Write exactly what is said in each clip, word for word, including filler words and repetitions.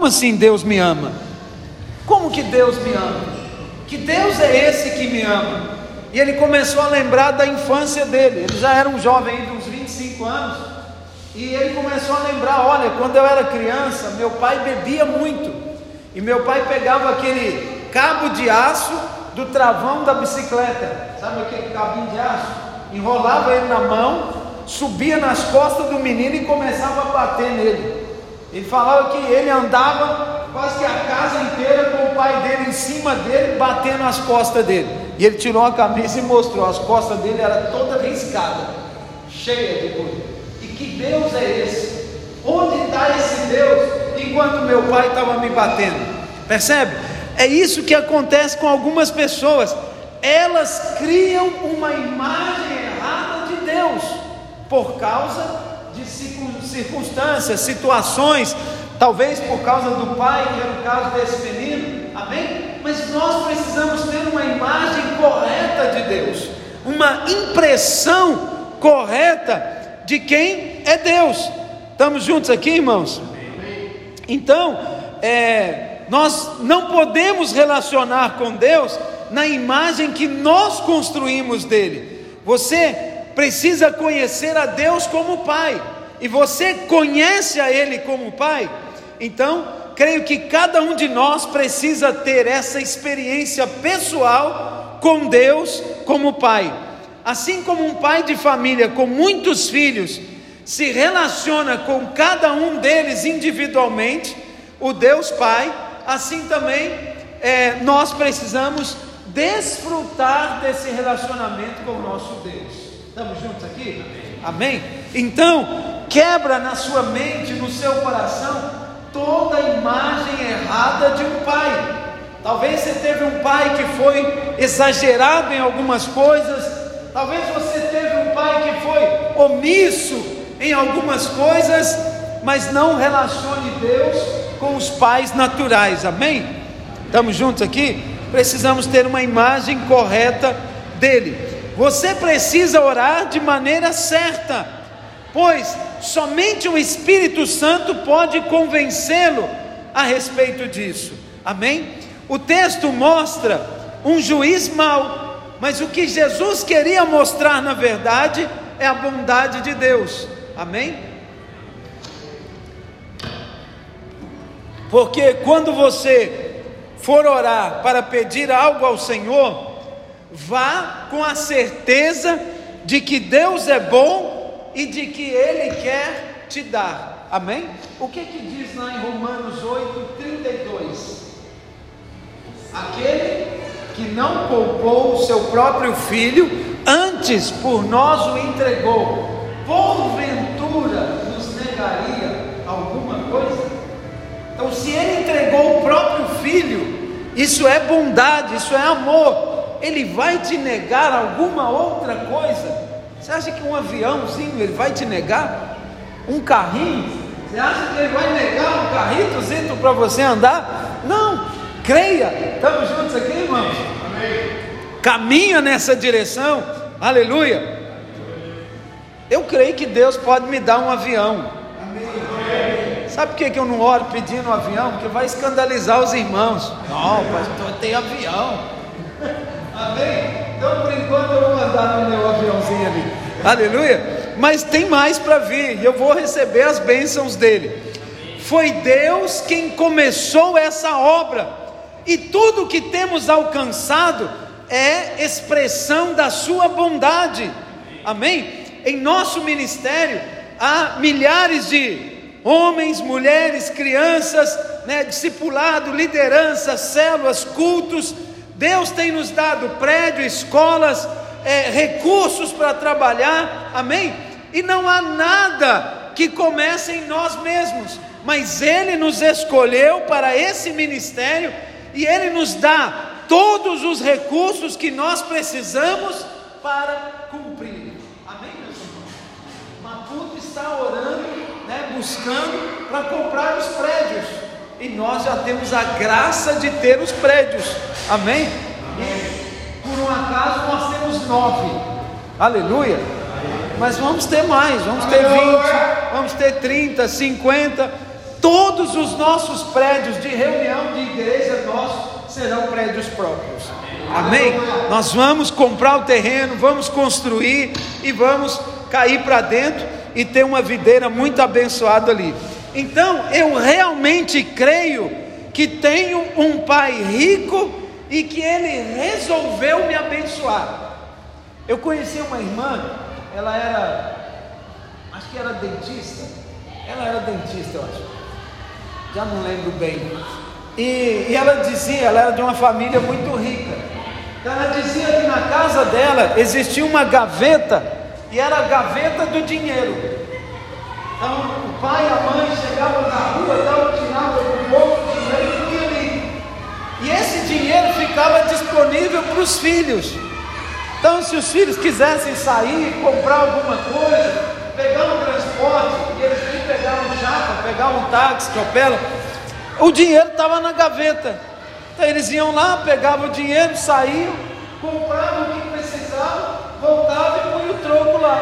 assim Deus me ama? Como que Deus me ama? Que Deus é esse que me ama? E ele começou a lembrar da infância dele. Ele já era um jovem de uns vinte e cinco anos, e ele começou a lembrar: olha, quando eu era criança, meu pai bebia muito, e meu pai pegava aquele cabo de aço do travão da bicicleta, sabe aquele cabinho de aço? Enrolava ele na mão, subia nas costas do menino e começava a bater nele. Ele falava que ele andava quase que a casa inteira com o pai dele em cima dele, batendo as costas dele. E ele tirou a camisa e mostrou, as costas dele eram toda riscada, cheia de coisa. E que Deus é esse? Onde está esse Deus enquanto meu pai estava me batendo? Percebe? É isso que acontece com algumas pessoas. Elas criam uma imagem errada de Deus por causa de circunstâncias, situações, talvez por causa do pai, que era o caso desse menino, amém? Mas nós precisamos ter uma imagem correta de Deus, uma impressão correta de quem é Deus. Estamos juntos aqui, irmãos? Então, é, nós não podemos relacionar com Deus na imagem que nós construímos dele. Você precisa conhecer a Deus como Pai, e você conhece a Ele como Pai. Então, creio que cada um de nós precisa ter essa experiência pessoal com Deus como Pai. Assim como um pai de família com muitos filhos se relaciona com cada um deles individualmente, o Deus Pai, assim também é, nós precisamos desfrutar desse relacionamento com o nosso Deus. Estamos juntos aqui? Amém? Então, quebra na sua mente, no seu coração, toda a imagem errada de um pai. Talvez você teve um pai que foi exagerado em algumas coisas, talvez você teve um pai que foi omisso em algumas coisas, mas não relacione Deus com os pais naturais. Amém? Estamos juntos aqui? Precisamos ter uma imagem correta dele. Você precisa orar de maneira certa, pois somente o Espírito Santo pode convencê-lo a respeito disso. Amém? O texto mostra um juiz mau, mas o que Jesus queria mostrar na verdade é a bondade de Deus. Amém? Porque quando você for orar para pedir algo ao Senhor, vá com a certeza de que Deus é bom e de que Ele quer te dar. Amém? O que que diz lá em Romanos oito, trinta e dois? Aquele que não poupou o seu próprio filho, antes por nós o entregou, porventura nos negaria alguma coisa? Então, se Ele entregou o próprio filho, isso é bondade, isso é amor. Ele vai te negar alguma outra coisa? Você acha que um aviãozinho Ele vai te negar? Um carrinho? Você acha que Ele vai negar um carritozinho para você andar? Não, creia. Estamos juntos aqui, irmãos? Amém. Caminha nessa direção, aleluia. Eu creio que Deus pode me dar um avião. Amém. Sabe por que que eu não oro pedindo um avião? Porque vai escandalizar os irmãos. Não, pastor, tem avião. Amém? Então, por enquanto, eu vou andar no meu aviãozinho ali. Aleluia. Mas tem mais para vir, e eu vou receber as bênçãos dele. Foi Deus quem começou essa obra, e tudo que temos alcançado é expressão da sua bondade. Amém? Em nosso ministério há milhares de homens, mulheres, crianças, né, discipulado, liderança, células, cultos. Deus tem nos dado prédio, escolas, é, recursos para trabalhar, amém? E não há nada que comece em nós mesmos, mas Ele nos escolheu para esse ministério, e Ele nos dá todos os recursos que nós precisamos para cumprir. Amém, meus irmãos? Maputo está orando, né, buscando para comprar os prédios, e nós já temos a graça de ter os prédios. Amém? E por um acaso nós temos nove. Aleluia. Mas vamos ter mais, vamos ter vinte, vamos ter trinta, cinquenta. todos os nossos prédios de reunião de igreja nossos serão prédios próprios. Amém? Nós vamos comprar o terreno, vamos construir e vamos cair para dentro e ter uma videira muito abençoada ali. Então eu realmente creio que tenho um pai rico e que ele resolveu me abençoar. Eu conheci uma irmã, ela era, acho que era dentista, ela era dentista eu acho, já não lembro bem, e, e ela dizia, ela era de uma família muito rica, então ela dizia que na casa dela existia uma gaveta, e era a gaveta do dinheiro. Então o pai e a mãe chegavam na rua, davam, tiravam um pouco de dinheiro e ia ali, e esse dinheiro ficava disponível para os filhos. Então se os filhos quisessem sair, comprar alguma coisa, pegar um transporte, e eles nem pegavam um chapa, pegavam um táxi, capela, o dinheiro estava na gaveta. Então eles iam lá, pegavam o dinheiro, saíam, compravam o que precisavam, voltavam e punham o troco lá.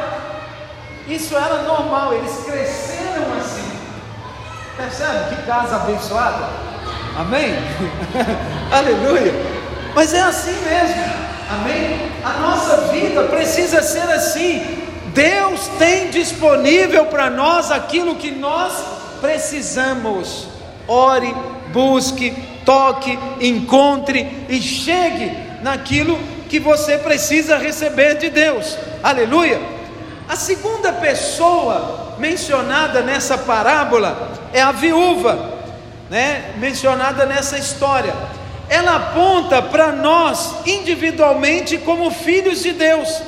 Isso era normal, eles cresceram assim. Percebe que casa abençoada? Amém? Aleluia. Mas é assim mesmo. Amém? A nossa vida precisa ser assim. Deus tem disponível para nós aquilo que nós precisamos. Ore, busque, toque, encontre e chegue naquilo que você precisa receber de Deus. Aleluia. A segunda pessoa mencionada nessa parábola é a viúva, né? Mencionada nessa história. Ela aponta para nós individualmente como filhos de Deus.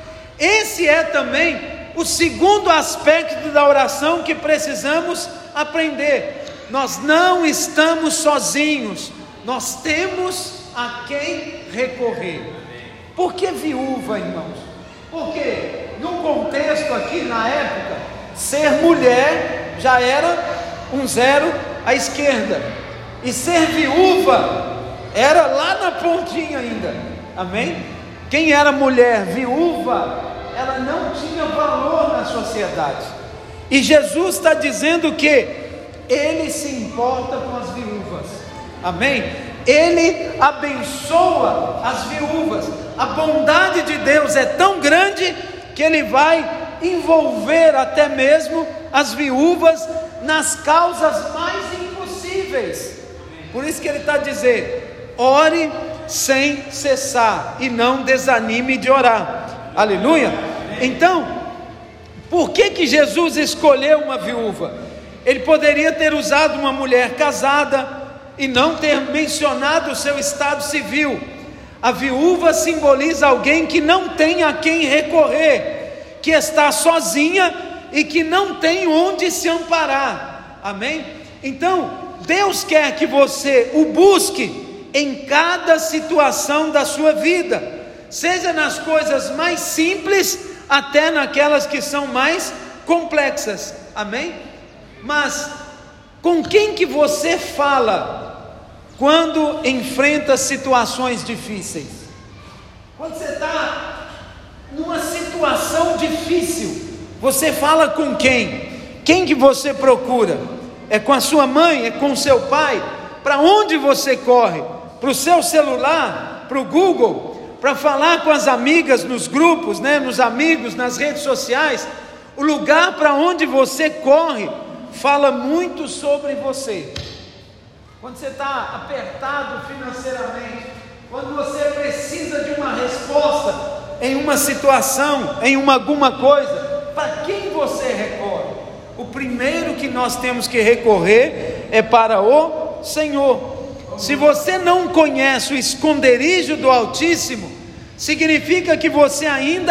Esse é também o segundo aspecto da oração que precisamos aprender. Nós não estamos sozinhos, nós temos a quem recorrer. Por que viúva, irmãos? Porque no contexto aqui, na época, ser mulher já era um zero à esquerda, e ser viúva era lá na pontinha ainda. Amém? Quem era mulher viúva, ela não tinha valor na sociedade. E Jesus está dizendo que Ele se importa com as viúvas. Amém? Ele abençoa as viúvas. A bondade de Deus é tão grande que Ele vai envolver até mesmo as viúvas nas causas mais impossíveis. Por isso que Ele está dizendo: ore sem cessar e não desanime de orar. Aleluia. Então, por que que Jesus escolheu uma viúva? Ele poderia ter usado uma mulher casada e não ter mencionado o seu estado civil. A viúva simboliza alguém que não tem a quem recorrer, que está sozinha e que não tem onde se amparar. Amém? Então Deus quer que você o busque em cada situação da sua vida, seja nas coisas mais simples até naquelas que são mais complexas. Amém? Mas com quem que você fala quando enfrenta situações difíceis? Quando você está numa situação difícil, você fala com quem? Quem que você procura? É com a sua mãe? É com o seu pai? Para onde você corre? Para o seu celular? Para o Google? Para falar com as amigas nos grupos, né? Nos amigos, nas redes sociais? O lugar para onde você corre fala muito sobre você. Quando você está apertado financeiramente, quando você precisa de uma resposta em uma situação, em uma alguma coisa, para quem você recorre? O primeiro que nós temos que recorrer é para o Senhor. Se você não conhece o esconderijo do Altíssimo, significa que você ainda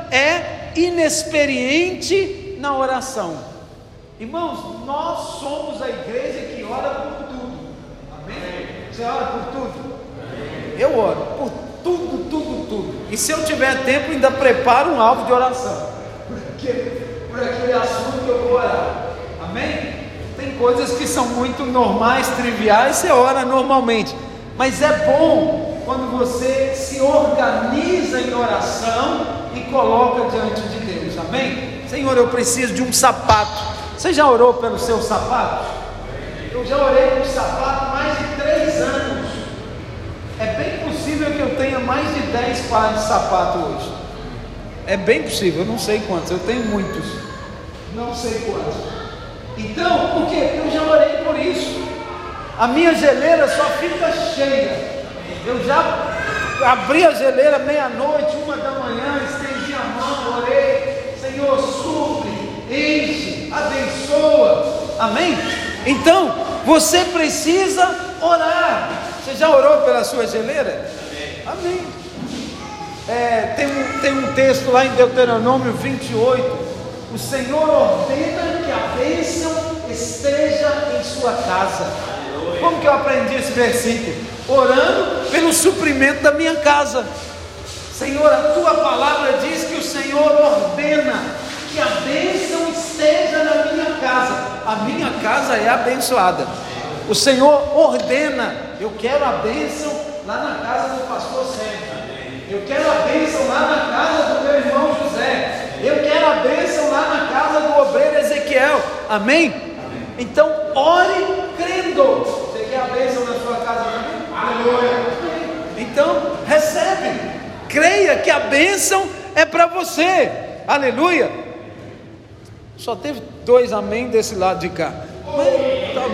é inexperiente na oração. Irmãos, nós somos a igreja que ora por tudo. Amém? Você ora por tudo? Eu oro por tudo, tudo, tudo. E se eu tiver tempo, ainda preparo um alvo de oração, porque por aquele assunto que eu vou orar. Amém? Tem coisas que são muito normais, triviais, você ora normalmente. Mas é bom quando você se organiza em oração e coloca diante de Deus. Amém? Senhor, eu preciso de um sapato. Você já orou pelos seus sapatos? já orei por sapato mais de três anos. É bem possível que eu tenha mais de dez pares de sapato hoje. É bem possível, eu não sei quantos, eu tenho muitos. Não sei quantos. Então, por quê? Eu já orei por isso. A minha geleira só fica cheia. Eu já abri a geleira meia-noite, uma da manhã, estendi a mão, orei. Senhor, supre, enche, abençoa. Amém? Então, você precisa orar. Você já orou pela sua geleira? Amém. Amém. É, tem, um, tem um texto lá em Deuteronômio vinte e oito. O Senhor ordena que a bênção esteja em sua casa. Como que eu aprendi esse versículo? Orando pelo suprimento da minha casa. Senhor, a tua palavra diz que o Senhor ordena que a bênção esteja na minha casa. A minha casa é abençoada. O Senhor ordena. Eu quero a bênção lá na casa do pastor Sérgio. Eu quero a bênção lá na casa do meu irmão José. Eu quero a bênção lá na casa do obreiro Ezequiel. Amém? Amém. Então ore crendo. Você quer a bênção na sua casa também? Aleluia. Então recebe. Creia que a bênção é para você. Aleluia. Só teve dois amém desse lado de cá. Mas, tá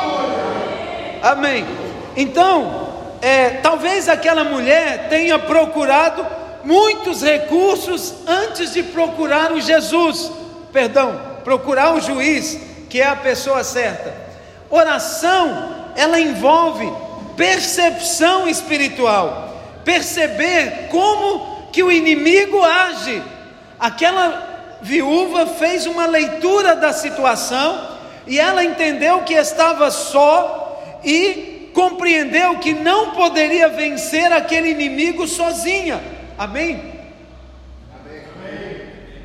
bom. Amém. Então, é, talvez aquela mulher tenha procurado muitos recursos antes de procurar o Jesus, perdão, procurar o juiz, que é a pessoa certa. Oração, ela envolve percepção espiritual, perceber como que o inimigo age. Aquela viúva fez uma leitura da situação e ela entendeu que estava só e compreendeu que não poderia vencer aquele inimigo sozinha. Amém? Amém?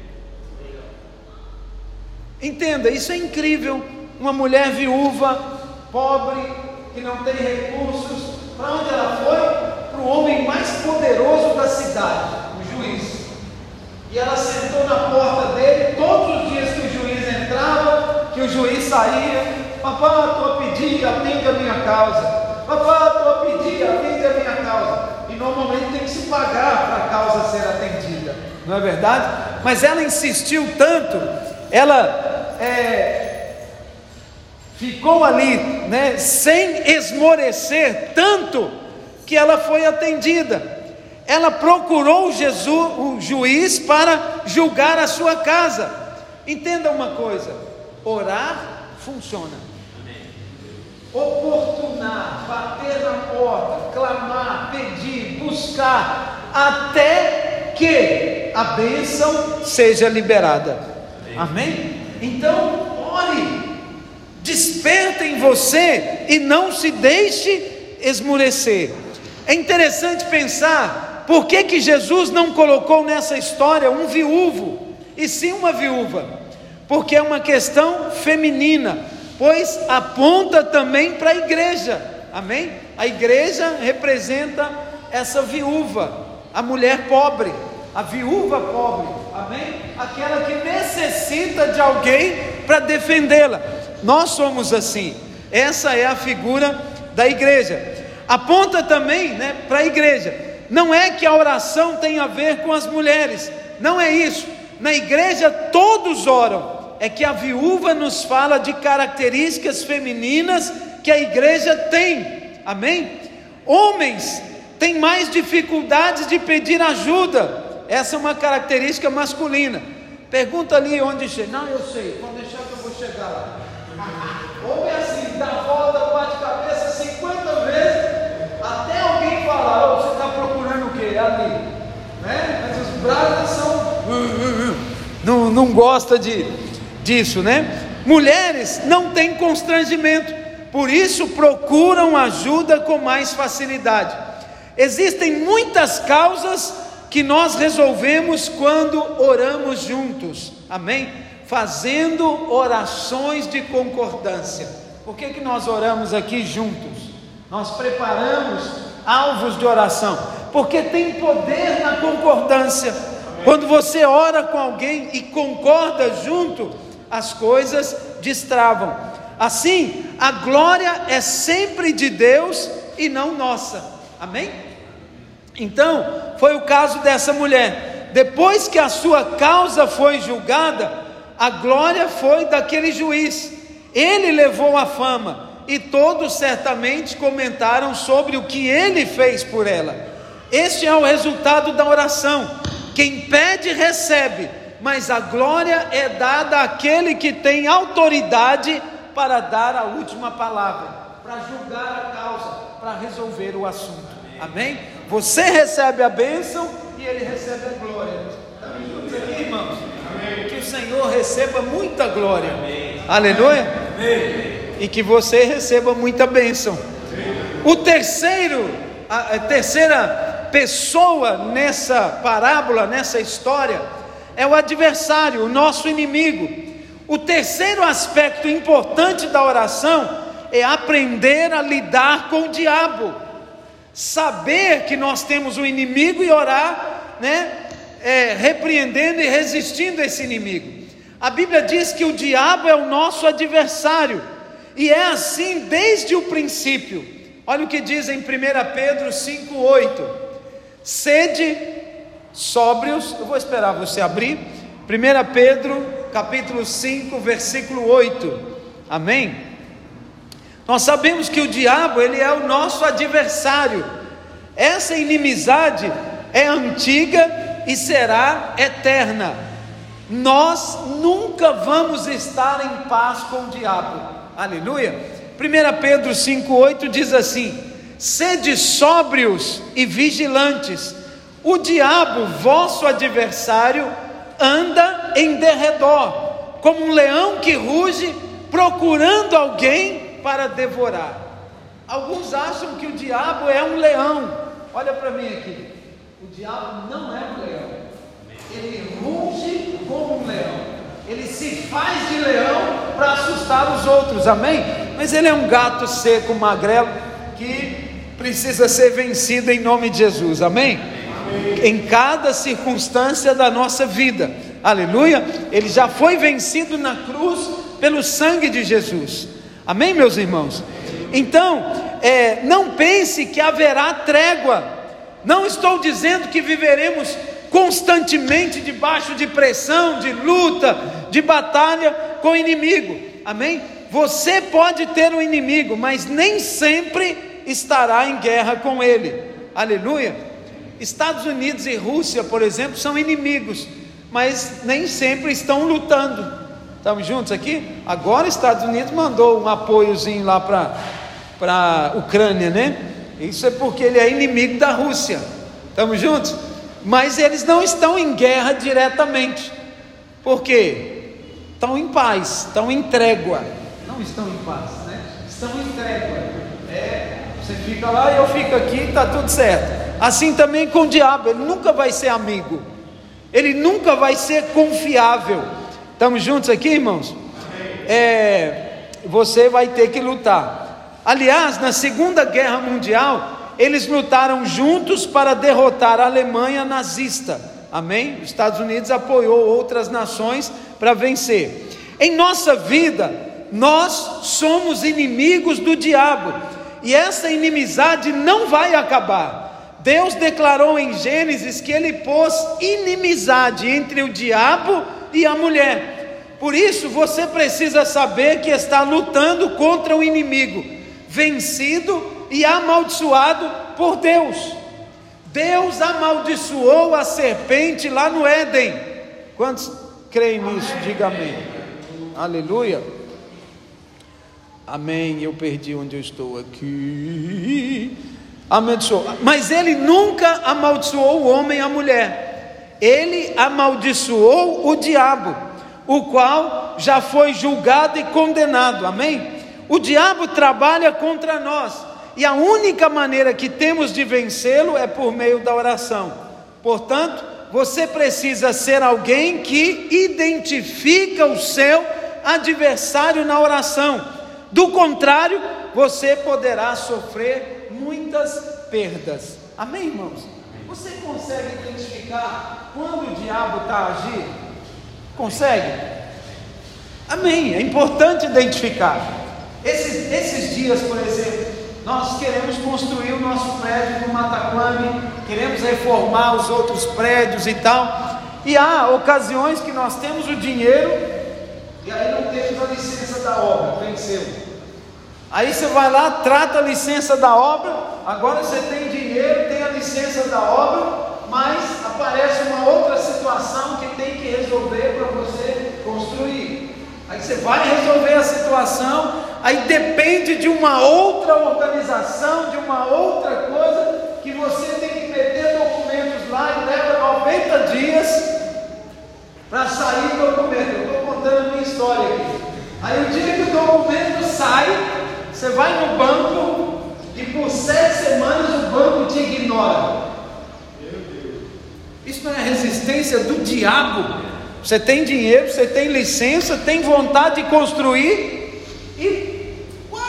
Entenda, isso é incrível. Uma mulher viúva, pobre, que não tem recursos, para onde ela foi? Para o homem mais poderoso da cidade, o juiz. E ela sentou na porta dele. Todos os dias que o juiz entrava, que o juiz saía: papá, estou a pedir, atende a minha causa. Papá, estou a pedir, atende a minha causa. E normalmente tem que se pagar para a causa ser atendida, não é verdade? Mas ela insistiu tanto, ela é, ficou ali, né, sem esmorecer tanto, que ela foi atendida. Ela procurou Jesus, o juiz, para julgar a sua casa. Entenda uma coisa: orar funciona. Oportunar, bater na porta, clamar, pedir, buscar, até que a bênção seja liberada. Amém? Amém? Então, ore, desperta em você e não se deixe esmurecer. É interessante pensar, por que que Jesus não colocou nessa história um viúvo, e sim uma viúva? Porque é uma questão feminina, pois aponta também para a igreja. Amém? A igreja representa essa viúva, a mulher pobre, a viúva pobre. Amém? Aquela que necessita de alguém para defendê-la. Nós somos assim. Essa é a figura da igreja. Aponta também, né, para a igreja. Não é que a oração tem a ver com as mulheres, não é isso. Na igreja todos oram. É que a viúva nos fala de características femininas que a igreja tem. Amém? Homens têm mais dificuldades de pedir ajuda. Essa é uma característica masculina. Pergunta ali onde chega. Não, eu sei, pode deixar que eu vou chegar lá. Homem é assim, dá volta, bate cabeça cinquenta vezes, até alguém falar: oh, você está procurando o quê? Ali, né? Mas os braços são não, não gosta de disso, né? Mulheres não têm constrangimento, por isso procuram ajuda com mais facilidade. Existem muitas causas que nós resolvemos quando oramos juntos. Amém? Fazendo orações de concordância. Por que que nós oramos aqui juntos? Nós preparamos alvos de oração, porque tem poder na concordância. Quando você ora com alguém e concorda junto, as coisas destravam. Assim, a glória é sempre de Deus e não nossa. Amém? Então, foi o caso dessa mulher. Depois que a sua causa foi julgada, a glória foi daquele juiz. Ele levou a fama, e todos certamente comentaram sobre o que ele fez por ela. Este é o resultado da oração. Quem pede, recebe, mas a glória é dada àquele que tem autoridade para dar a última palavra, para julgar a causa, para resolver o assunto. Amém? Você recebe a bênção e ele recebe a glória. Estamos juntos aqui, irmãos? Amém. Que o Senhor receba muita glória. Amém. Aleluia. Amém. E que você receba muita bênção. Amém. O terceiro, a, a terceira pessoa nessa parábola, nessa história, é o adversário, o nosso inimigo. O terceiro aspecto importante da oração é aprender a lidar com o diabo. Saber que nós temos um inimigo e orar, né, é, repreendendo e resistindo a esse inimigo. A Bíblia diz que o diabo é o nosso adversário, e é assim desde o princípio. Olha o que diz em primeira Pedro cinco, oito: sede sóbrios. Eu vou esperar você abrir. primeira Pedro capítulo cinco, versículo oito. Amém? Nós sabemos que o diabo, ele é o nosso adversário. Essa inimizade é antiga e será eterna. Nós nunca vamos estar em paz com o diabo. Aleluia. primeira Pedro cinco, oito diz assim: sede sóbrios e vigilantes. O diabo, vosso adversário, anda em derredor, como um leão que ruge, procurando alguém para devorar. Alguns acham que o diabo é um leão. Olha para mim aqui. O diabo não é um leão. Ele ruge como um leão. Ele se faz de leão para assustar os outros. Amém? Mas ele é um gato seco, magrelo, que precisa ser vencido em nome de Jesus. Amém? Amém. Em cada circunstância da nossa vida. Aleluia. Ele já foi vencido na cruz pelo sangue de Jesus. Amém, meus irmãos? Então, é, não pense que haverá trégua. Não estou dizendo que viveremos constantemente debaixo de pressão, de luta, de batalha com o inimigo. Amém? Você pode ter um inimigo, mas nem sempre estará em guerra com ele. Aleluia. Estados Unidos e Rússia, por exemplo, são inimigos, mas nem sempre estão lutando. Estamos juntos aqui? Agora os Estados Unidos mandou um apoiozinho lá para para a Ucrânia, né? Isso é porque ele é inimigo da Rússia. Estamos juntos? Mas eles não estão em guerra diretamente. Por quê? Estão em paz, estão em trégua. Não estão em paz, né? Estão em trégua. É, você fica lá e eu fico aqui, está tudo certo. Assim também com o diabo, ele nunca vai ser amigo. Ele nunca vai ser confiável. Estamos juntos aqui, irmãos? É, você vai ter que lutar. Aliás, na Segunda Guerra Mundial, eles lutaram juntos para derrotar a Alemanha nazista. Amém? Os Estados Unidos apoiou outras nações para vencer. Em nossa vida, nós somos inimigos do diabo, e essa inimizade não vai acabar. Deus declarou em Gênesis que ele pôs inimizade entre o diabo e a mulher. Por isso você precisa saber que está lutando contra o inimigo, vencido e amaldiçoado por Deus. Deus amaldiçoou a serpente lá no Éden. Quantos creem nisso? Diga amém. Aleluia. Amém. Eu perdi onde eu estou aqui. Amaldiçoou. Mas ele nunca amaldiçoou o homem e a mulher. Ele amaldiçoou o diabo, o qual já foi julgado e condenado. Amém? O diabo trabalha contra nós, e a única maneira que temos de vencê-lo é por meio da oração. Portanto, você precisa ser alguém que identifica o seu adversário na oração. Do contrário, você poderá sofrer muitas perdas. Amém, irmãos? Você consegue identificar quando o diabo está a agir? Consegue? Amém, é importante identificar. Esses, esses dias, por exemplo, nós queremos construir o nosso prédio no Mataquame, queremos reformar os outros prédios e tal, e há ocasiões que nós temos o dinheiro, e aí não temos a licença da obra, venceu. Aí você vai lá, trata a licença da obra, agora você tem dinheiro, tem a licença da obra, mas aparece uma outra situação que tem que resolver para você construir. Aí você vai resolver a situação, aí depende de uma outra organização, de uma outra coisa, que você tem que meter documentos lá e leva noventa dias para sair o documento. Eu estou contando a minha história aqui. Aí o dia que o documento sai, você vai no banco e por sete semanas o banco te ignora. Isso não é a resistência do diabo. Você tem dinheiro, você tem licença, tem vontade de construir e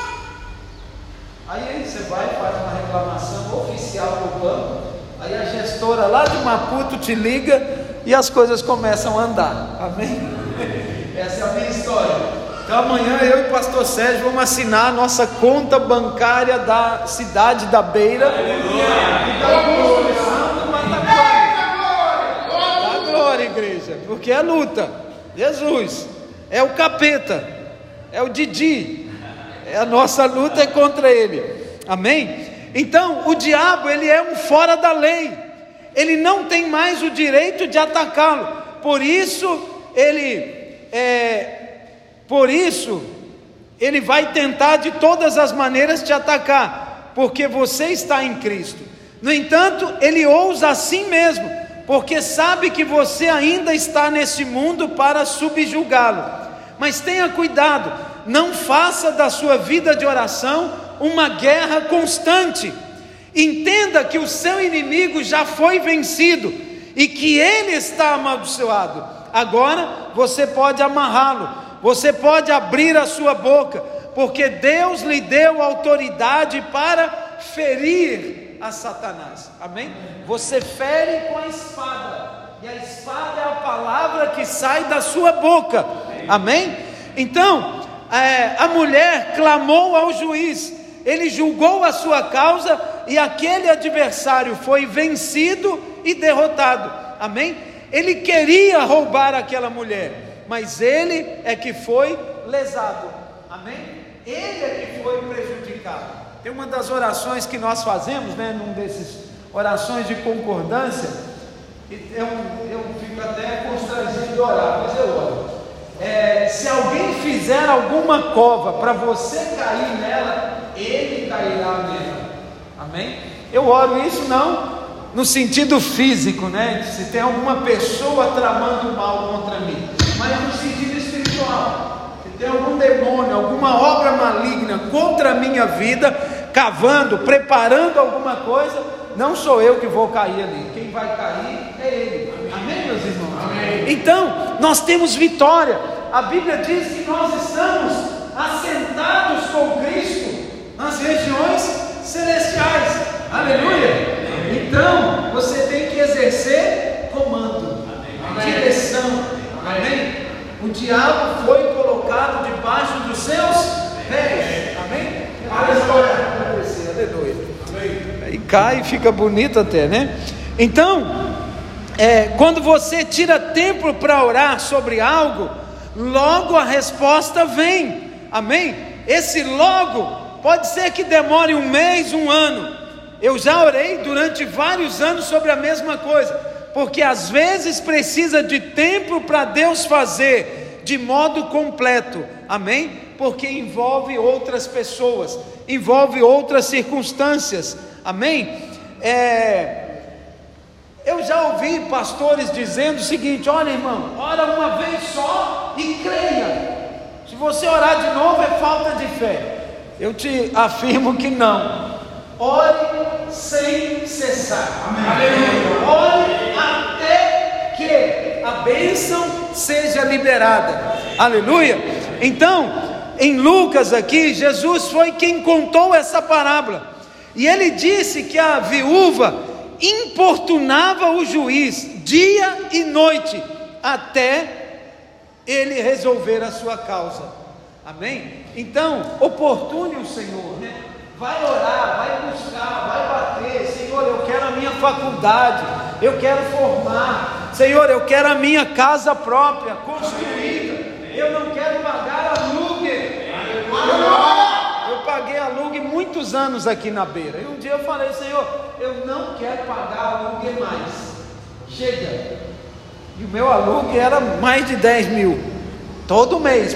aí você vai e faz uma reclamação oficial para o banco. Aí a gestora lá de Maputo te liga e as coisas começam a andar. Amém? Essa é a minha história. Então amanhã eu e o pastor Sérgio vamos assinar a nossa conta bancária da cidade da Beira e da construção do Mataquame. Dá glória, igreja, porque é luta. Jesus é o capeta, é o Didi, é a nossa luta é contra ele. Amém? Então o diabo, ele é um fora da lei, ele não tem mais o direito de atacá-lo. Por isso ele é Por isso, ele vai tentar de todas as maneiras te atacar, porque você está em Cristo. No entanto, ele ousa assim mesmo, porque sabe que você ainda está nesse mundo para subjugá-lo. Mas tenha cuidado, não faça da sua vida de oração uma guerra constante. Entenda que o seu inimigo já foi vencido e que ele está amaldiçoado. Agora você pode amarrá-lo. Você pode abrir a sua boca, porque Deus lhe deu autoridade para ferir a Satanás. Amém? Você fere com a espada, e a espada é a palavra que sai da sua boca. Amém? Então, é, a mulher clamou ao juiz, ele julgou a sua causa, e aquele adversário foi vencido e derrotado. Amém? Ele queria roubar aquela mulher, mas ele é que foi lesado. Amém? Ele é que foi prejudicado. Tem uma das orações que nós fazemos, né, num desses orações de concordância, eu, eu fico até constrangido de orar, mas eu oro. É, se alguém fizer alguma cova para você cair nela, ele cairá nela. Amém? Eu oro isso não no sentido físico, né? Se tem alguma pessoa tramando mal contra mim, mas no sentido espiritual. Se tem algum demônio, alguma obra maligna contra a minha vida, cavando, preparando alguma coisa, não sou eu que vou cair ali, quem vai cair é ele. Amém, meus irmãos? Amém. Então, nós temos vitória. A Bíblia diz que nós estamos assentados com Cristo nas regiões celestiais. Aleluia. Então, você tem que exercer comando, Amém. Direção. Amém? O diabo foi colocado debaixo dos seus pés. Amém? Aleluia. Aleluia. E cai e fica bonito até, né? Então, é, quando você tira tempo para orar sobre algo, logo a resposta vem. Amém? Esse logo pode ser que demore um mês, um ano. Eu já orei durante vários anos sobre a mesma coisa, porque às vezes precisa de tempo para Deus fazer de modo completo. Amém? Porque envolve outras pessoas, envolve outras circunstâncias. Amém? É... Eu já ouvi pastores dizendo o seguinte: olha, irmão, ora uma vez só e creia. Se você orar de novo é falta de fé. Eu te afirmo que não. Ore sem cessar. Amém. Ore até que a bênção seja liberada. Aleluia. Então, em Lucas aqui, Jesus foi quem contou essa parábola, e ele disse que a viúva importunava o juiz dia e noite até ele resolver a sua causa. Amém? Então, oportune o Senhor, né? Vai orar, vai buscar, vai bater. Senhor, eu quero a minha faculdade, eu quero formar. Senhor, eu quero a minha casa própria, construída. Eu não quero pagar aluguel. Eu, eu paguei aluguel muitos anos aqui na beira. E um dia eu falei, Senhor, eu não quero pagar aluguel mais. Chega. E o meu aluguel era mais de dez mil. Todo mês.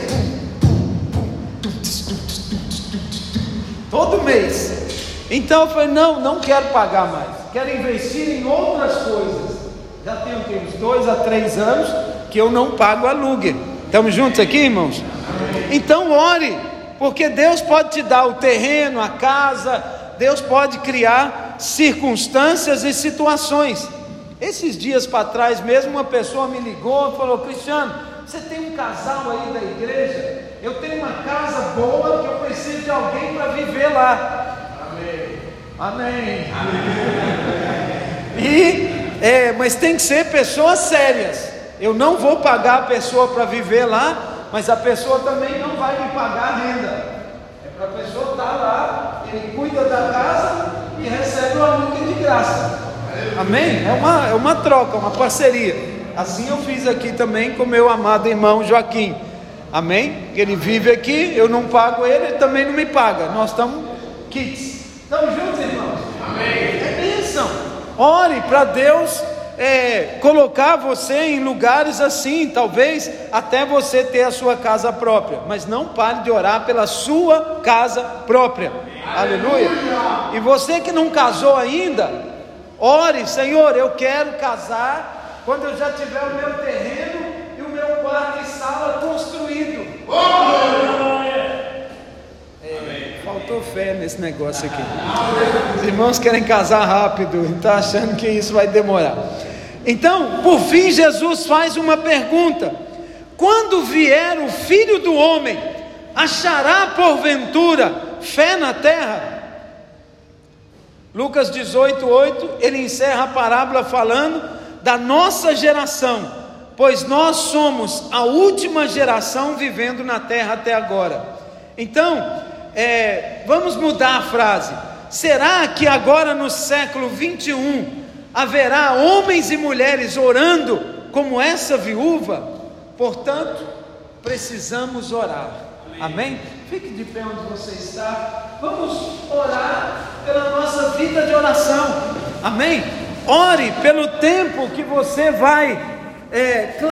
Todo mês. Então eu falei, não, não quero pagar mais. Quero investir em outras coisas. Já tem o quê? Uns dois a três anos que eu não pago aluguel. Estamos juntos aqui, irmãos? Então ore, porque Deus pode te dar o terreno, a casa. Deus pode criar circunstâncias e situações. Esses dias para trás mesmo, uma pessoa me ligou e falou, Cristiano, você tem um casal aí da igreja? Eu tenho uma casa boa que eu preciso de alguém para viver lá. Amém. Amém. Amém. E, é, mas tem que ser pessoas sérias. Eu não vou pagar a pessoa para viver lá, mas a pessoa também não vai me pagar renda. É para a pessoa estar lá, ele cuida da casa e recebe o aluguel de graça. Amém? É uma, é uma troca, uma parceria. Assim eu fiz aqui também com meu amado irmão Joaquim. Amém? Ele vive aqui, eu não pago ele, ele também não me paga. Nós estamos kits. Estamos juntos, irmãos? Amém. É bênção. Ore para Deus é, colocar você em lugares assim, talvez até você ter a sua casa própria. Mas não pare de orar pela sua casa própria. Aleluia. Aleluia. E você que não casou ainda, ore, Senhor, eu quero casar quando eu já tiver o meu terreno e o meu quarto e sala construído. É, faltou fé nesse negócio aqui. Os irmãos querem casar rápido e estão achando que isso vai demorar. Então, por fim, Jesus faz uma pergunta: quando vier o Filho do Homem, achará porventura fé na terra? Lucas dezoito, oito, ele encerra a parábola falando da nossa geração, pois nós somos a última geração vivendo na terra até agora. Então, é, vamos mudar a frase. Será que agora no século vinte e um haverá homens e mulheres orando como essa viúva? Portanto, precisamos orar. Amém? Fique de pé onde você está. Vamos orar pela nossa vida de oração. Amém? Ore pelo tempo que você vai é,